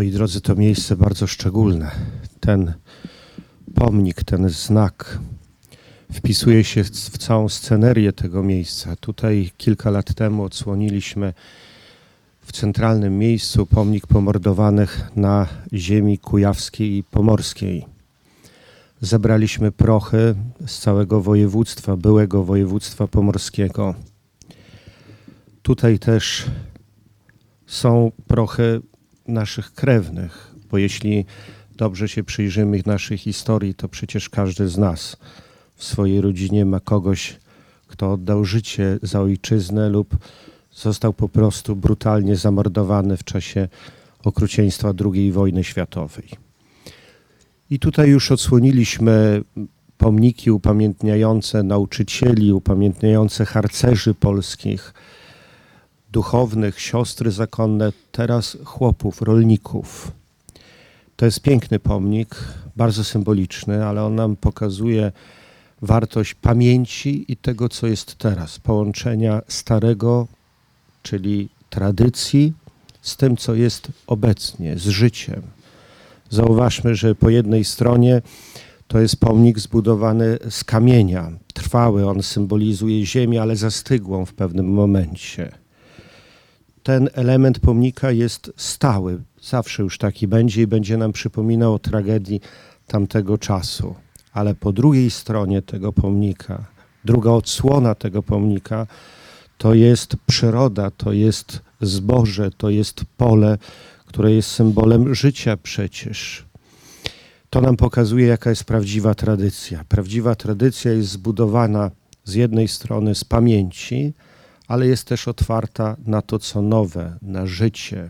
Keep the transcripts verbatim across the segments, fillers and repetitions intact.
Moi drodzy, to miejsce bardzo szczególne. Ten pomnik, ten znak wpisuje się w całą scenerię tego miejsca. Tutaj kilka lat temu odsłoniliśmy w centralnym miejscu pomnik pomordowanych na ziemi kujawskiej i pomorskiej. Zebraliśmy prochy z całego województwa, byłego województwa pomorskiego. Tutaj też są prochy naszych krewnych, bo jeśli dobrze się przyjrzymy naszej historii, to przecież każdy z nas w swojej rodzinie ma kogoś, kto oddał życie za ojczyznę lub został po prostu brutalnie zamordowany w czasie okrucieństwa drugiej wojny światowej. I tutaj już odsłoniliśmy pomniki upamiętniające nauczycieli, upamiętniające harcerzy polskich, duchownych, siostry zakonne, teraz chłopów, rolników. To jest piękny pomnik, bardzo symboliczny, ale on nam pokazuje wartość pamięci i tego, co jest teraz. Połączenia starego, czyli tradycji, z tym, co jest obecnie, z życiem. Zauważmy, że po jednej stronie to jest pomnik zbudowany z kamienia, trwały, on symbolizuje ziemię, ale zastygłą w pewnym momencie. Ten element pomnika jest stały, zawsze już taki będzie i będzie nam przypominał o tragedii tamtego czasu. Ale po drugiej stronie tego pomnika, druga odsłona tego pomnika, to jest przyroda, to jest zboże, to jest pole, które jest symbolem życia przecież. To nam pokazuje, jaka jest prawdziwa tradycja. Prawdziwa tradycja jest zbudowana z jednej strony z pamięci, ale jest też otwarta na to, co nowe, na życie.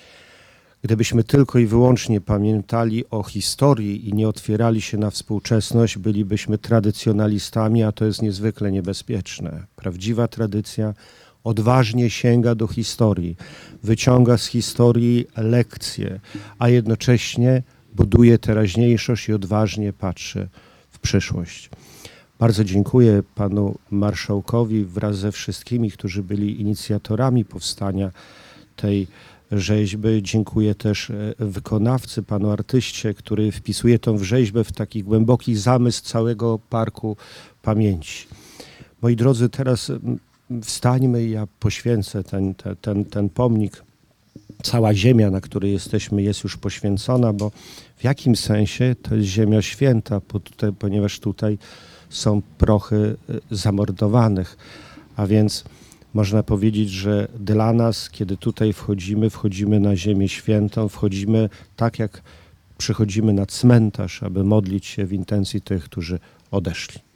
Gdybyśmy tylko i wyłącznie pamiętali o historii i nie otwierali się na współczesność, bylibyśmy tradycjonalistami, a to jest niezwykle niebezpieczne. Prawdziwa tradycja odważnie sięga do historii, wyciąga z historii lekcje, a jednocześnie buduje teraźniejszość i odważnie patrzy w przyszłość. Bardzo dziękuję panu marszałkowi wraz ze wszystkimi, którzy byli inicjatorami powstania tej rzeźby. Dziękuję też wykonawcy, panu artyście, który wpisuje tą rzeźbę w taki głęboki zamysł całego Parku Pamięci. Moi drodzy, teraz wstańmy i ja poświęcę ten, ten, ten, ten pomnik. Cała ziemia, na której jesteśmy, jest już poświęcona, bo w jakim sensie to jest ziemia święta, bo tutaj, ponieważ tutaj są prochy zamordowanych, a więc można powiedzieć, że dla nas, kiedy tutaj wchodzimy, wchodzimy na ziemię świętą, wchodzimy tak, jak przychodzimy na cmentarz, aby modlić się w intencji tych, którzy odeszli.